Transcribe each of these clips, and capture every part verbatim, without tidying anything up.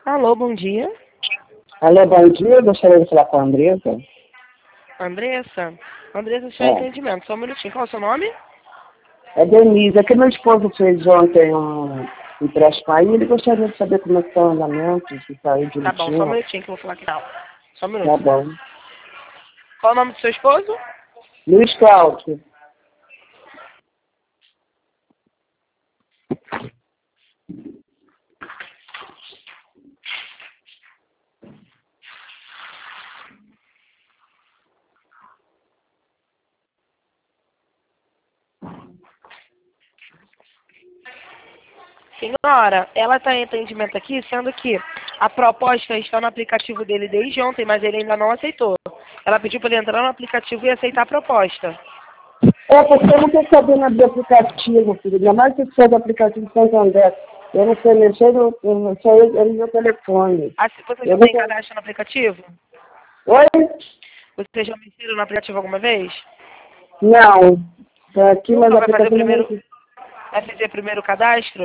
Alô, bom dia. Alô, bom dia. Eu gostaria de falar com a Andressa. Andressa? Andressa, seu É. entendimento. Só um minutinho. Qual é o seu nome? É Denise. É que meu esposo fez ontem um empréstimo aí. Ele gostaria de saber como é que está o andamento, se saiu Tá bom, só um direitinho. minutinho que eu vou falar aqui. Tá. Só um Tá minuto. bom. Qual é o nome do seu esposo? Luiz Cláudio. Senhora, ela está em atendimento aqui, sendo que a proposta está no aplicativo dele desde ontem, mas ele ainda não aceitou. Ela pediu para ele entrar no aplicativo e aceitar a proposta. É, porque eu não estou sabendo abrir aplicativo, filho. Ainda mais que você do aplicativo Santander. Eu não sei mexer, no, eu não sei ele no meu telefone. Ah, se você Eu já não tem tô... cadastro no aplicativo? Oi? Você já mexeu no aplicativo alguma vez? Não. Tá aqui, mas Nunca o vai fazer o aplicativo não primeiro, existe. vai fazer primeiro cadastro?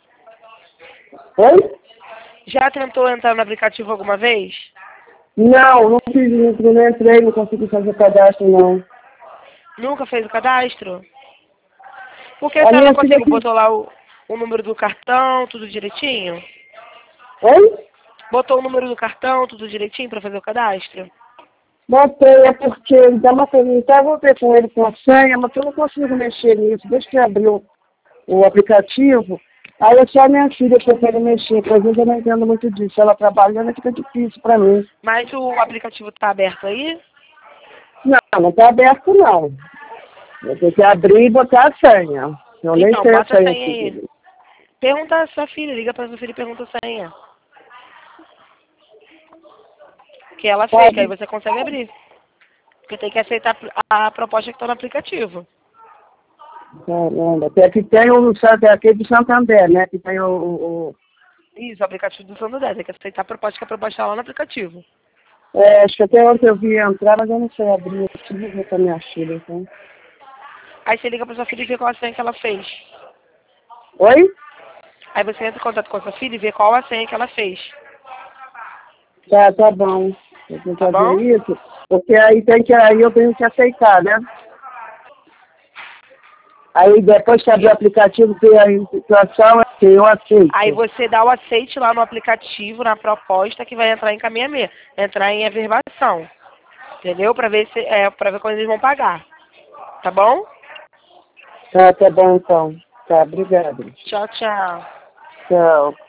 Oi? Já tentou entrar no aplicativo alguma vez? Não, não fiz, não não entrei, não consegui fazer cadastro, não. Nunca fez o cadastro? Por que a A senhora não minha filha conseguiu? aqui... Botou lá o, o número do cartão, tudo direitinho? Oi? Botou o número do cartão, tudo direitinho para fazer o cadastro? Botei, é porque ele dá uma pergunta, eu voltei com ele com a senha, mas eu não consigo mexer nisso. Desde que abriu o aplicativo, aí é só a minha filha que prefere mexer, porque às vezes eu não entendo muito disso. Ela trabalhando fica difícil para mim. Mas o aplicativo está aberto aí? Não, não está aberto não. Eu tenho que abrir e botar a senha. Eu nem Então, sei a bota a senha senha aqui aí. dele. Pergunta a sua filha, liga para sua filha e pergunta a senha. Que ela fez, que aí Pode? você consegue abrir. Porque tem que aceitar a proposta que está no aplicativo. Caramba, até aqui tem o tem aqui do Santander, né? Que tem o, o, o Isso, o aplicativo do Santander. Tem que aceitar a proposta, que a proposta está lá no aplicativo. É, acho que até ontem eu vi entrar, mas eu não sei abrir. Eu preciso ver com a minha filha, então. Aí você liga para sua filha e vê qual a senha que ela fez. Oi? Aí você entra em contato com a sua filha e vê qual a senha que ela fez. Tá, tá bom. Eu tenho que Tá bom? fazer isso, porque aí tem que, aí eu tenho que aceitar, né? Aí depois que abrir o Isso. aplicativo, tem a situação, é que eu aceito. Aí você dá o aceite lá no aplicativo, na proposta, que vai entrar em encaminhamento, entrar em averbação. Entendeu? Para ver se é para ver quando eles vão pagar. Tá bom? Tá, tá bom então. Tá, obrigado. Tchau, tchau. Tchau.